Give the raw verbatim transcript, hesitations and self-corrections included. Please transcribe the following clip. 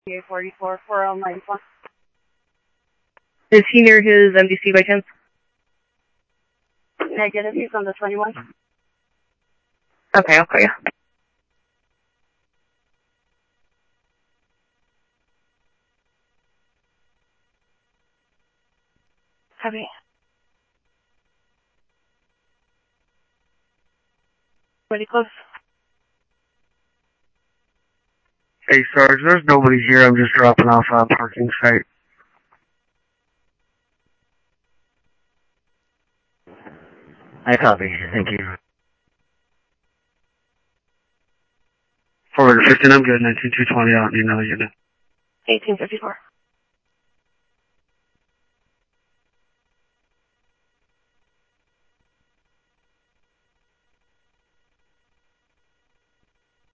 eight forty-four, four oh nine one. Is he near his M D C by chance? Negative, he's on the twenty-one. Okay, I'll call you. Heavy. Pretty close. Hey, Sarge, there's nobody here. I'm just dropping off on a parking site. I copy. Thank you. Forward to fifteen, I'm good. nineteen two twenty out, you know, you know. eighteen fifty-four.